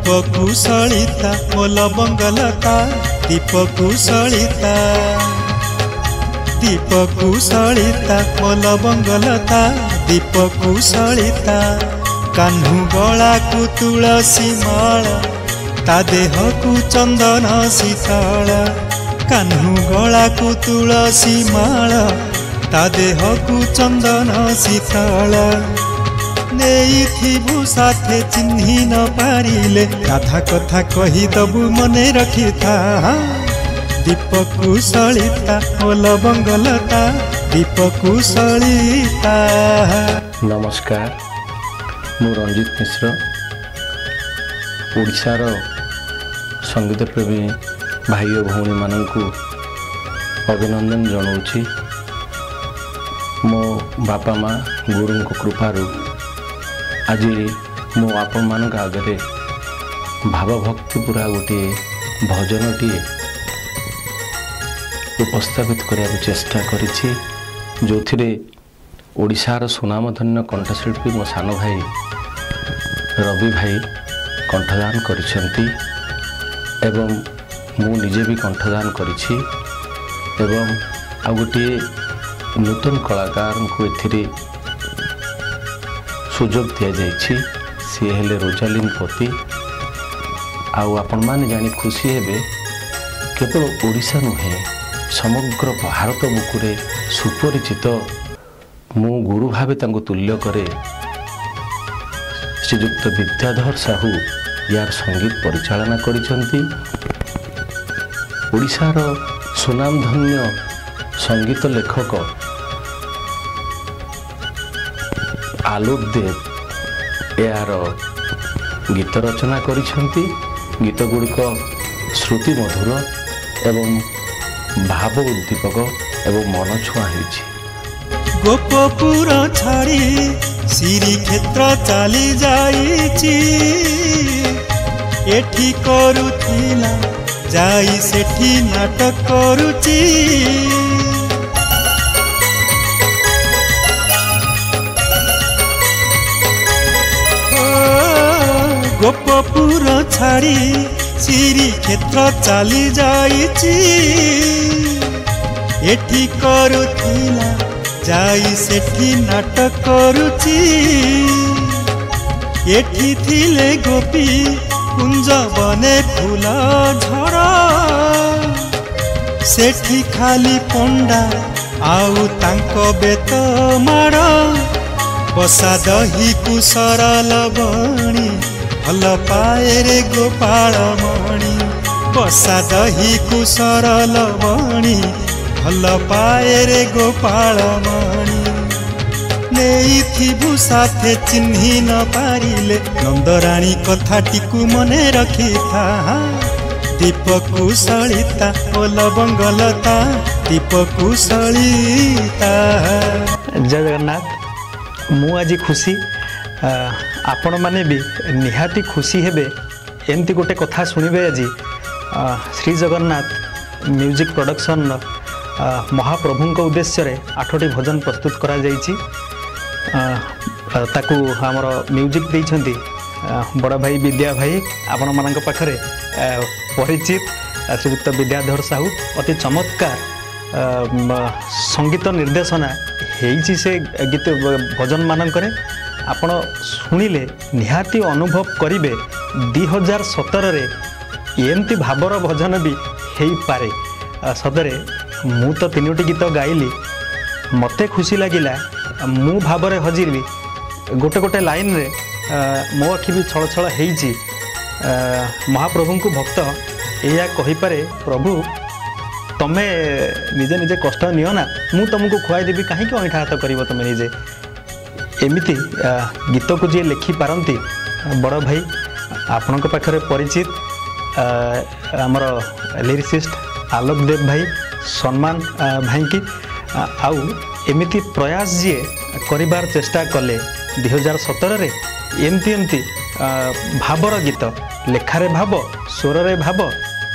कुशलिता मोल बंगलता दीप कुशलिता मोल बंगलता दीप कुशलिता कान्हू गला को तुलसी माला ता देह को चंदन शीतल कान्हू गला को तुलसी माला ता देह को चंदन शीतल नहीं साथे चिन्ही न पारिले राधा कथा कही दबु मने रखी था दीप कुशलिता मोल बंगलता दीप कुशलिता। नमस्कार, मु रंजित मिश्र ओडिशार संगीत प्रेमी भाई और भौणी मानू अभिनंदन जनाऊँगी। मो बापा माँ गुरु कृपारू आज मु आपण मान आगे भावभक्ति पूरा गोटे भजनटी उपस्थापित करने चेष्टा करिछि, जो ओडिशार सुनामधन्य कंठशिल्पी मो सान भाई रवि भाई कंठदान करिसेंती एवं मु निजे भी कंठदान करिछि एवं आ गोटे नूतन कलाकार को एथिरे सुजोग दि जाइछि। सी हेले रोजालिन पति आपण माने जानी खुशी हेबे केवल ओडिशा नुहे समग्र भारत बुकुरे सुपरिचित मु गुरु भावे तांको तुल्य करे श्रीयुक्त विद्याधर साहू यार संगीत परिचालना करिसंती। ओडिशार सुनामधन्य संगीत लेखक आलोक देव यार गीत रचना करिसंती। गीत गुड़िक श्रुति मधुर एवं भाव उद्दीपक एवं मन छुआ होइछि। गोपपुर छाड़ी श्री क्षेत्र चली जाइछि एठी करुथिला जाई सेठी नाटक करुछि गोपपुर छाड़ी श्री क्षेत्र चली जाइछि एठी करुथिला जाई सेठी नाटक करुछि एठी थिले गोपी कुंज बने फूल झड़ सेठी खाली पंडा आउ तांको बेत माड़ बसा दही को सरल बणी भल पाए रे गोपाल मणि बसा दही को सरल बणी भल पाए रे गोपाल मणि नहीं साथे चिन्ही न पारिले नंदराणी कथाटी को मने रखी था दीप कुशलिता मोल बंगलता दीप कुशलिता। जय जगन्नाथ। मु आज खुशी आपण माने भी निहाती खुशी हेबे एमती गोटे कथा सुनिबे। आज श्री जगन्नाथ म्यूजिक प्रोडक्शन महाप्रभु को उद्देश्य रे 8टी भजन प्रस्तुत करा जाइछि। ताकू हमर म्यूजिक देइछंती बड़ भाई विद्या भाई आपण मानक पाखरे परिचित श्रीयुक्त विद्याधर साहू अति चमत्कार संगीत निर्देशना हेइछि। से गीत भजन मानकरे आपण शुणिले निहाती अनुभव करिवे 2017 रे एमती भावर भजन भी हेई पारे। सदरे मु तो 3टी गीत गाइली मते खुशी लागिला मु भावरे हजिरबी गोटे गोटे लाइन रे मो आखि भी छल छल हेइछि। महाप्रभु को भक्त एया कहि पारे प्रभु तमे निजे निजे कष्ट नियो ना मु तुमको खुआई देबी कहीं अईठा हाथ करिवो तमे निजे एमिति गीत को जी लिखि पारंती बड़ भाई आपण पाखरे परिचित आमर लिरिसिस्ट आलोक देव भाई सम्मान भाई की आउ एमिति प्रयास जी करिबार चेष्टा कले 2017 रे एमती भावर गीत लेखारे भाव स्वर रे भाव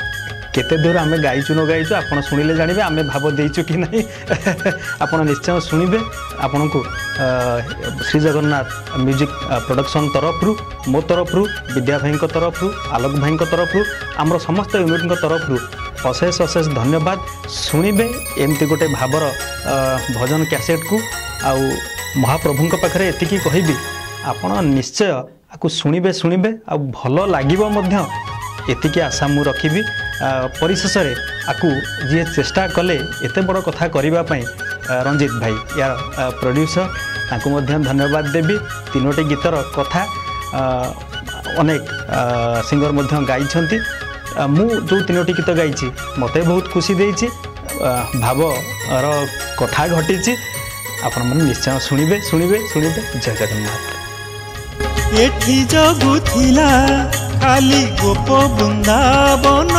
केते दूर आमे गाइचु न गाइचु आपण सुनिले जानिबे आमे भाव देइचु कि नहीं आपण निश्चय सुनिबे। आपण को श्री जगन्नाथ म्यूजिक प्रोडक्शन तरफरु मो तरफरु विद्या भाई तरफरु आलोक भाई तरफरु आमर समस्त यूनिट तरफरु अशेष अशेष धन्यवाद। शुणिबे एमती गोटे भावर भजन कैसेट को आउ महाप्रभु पाखे एतिकी कहबी आपण निश्चय आपको शुणिबे शुणिबे आ भल लागिबो मध्य एतिकी आशा मु रखिबी। परिशेष आपको जी चेष्टा कले एते बड़ कथा करिबा पई रंजित भाई यार प्रोड्यूसर तांको मध्य धन्यवाद देवी। तीनोटी गीतर कथा अनेक सिंगर मध्य गाइछंती मु जो तीनोटी गीत गाइछि मते बहुत खुशी देइछि भावर कथा घटिछि आपण मन निश्चय शुणिबे शुणिबे शुणिबे। जय जगन्नाथ। एठी जगु थिला खाली गोप बृंदावन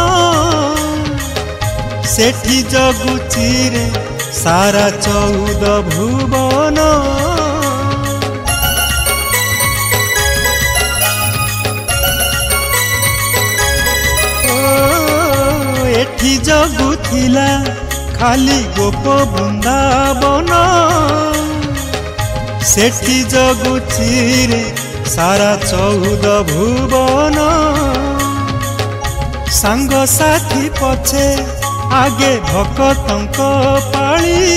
सेठी जगु चिरे सारा 14 भुवन एठी जगु थिला खाली गोप बृंदावन सेठी जगु चिरे सारा 14 भुवन सांग साथी पछे आगे भक्तंक पाली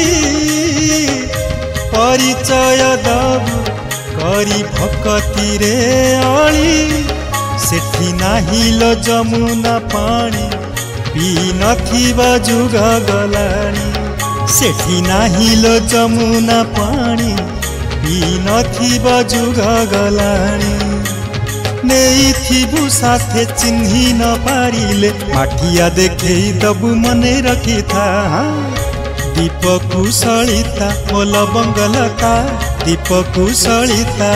परिचय दबु करी भक्ति रे अली सेठी नाही लो जमुना पानी पी नथिबा जुग गलानी सेठी नाही लो जमुना पानी पी नथिबा जुग गलानी नेइथिबु साथे चिन्ही न पारिले माठिया देखे दबु मने रखी था दीप कुशलिता मोल बंगलता दीप कुशलिता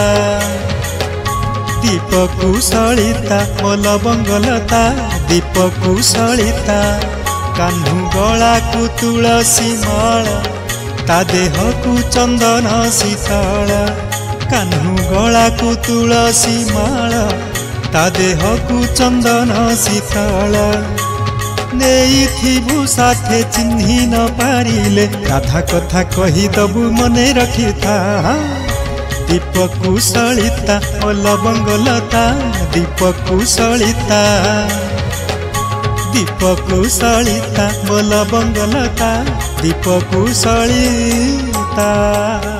दीप कुशलिता मोल बंगलता दीप कुशलिता कान्हु गला को तुलसी माला ता देह को चंदन शीतल कान्हु गला को तुलसी माला ता देह को चंदन शीतल नेइथिबु साथे चिन्ही न पारिले राधा कथा कही दबु मने रखी था दीप कुशलिता मोल बंगलता दीप कुशलिता दीप कुशलिता मोल बंगलता दीप कुशलिता।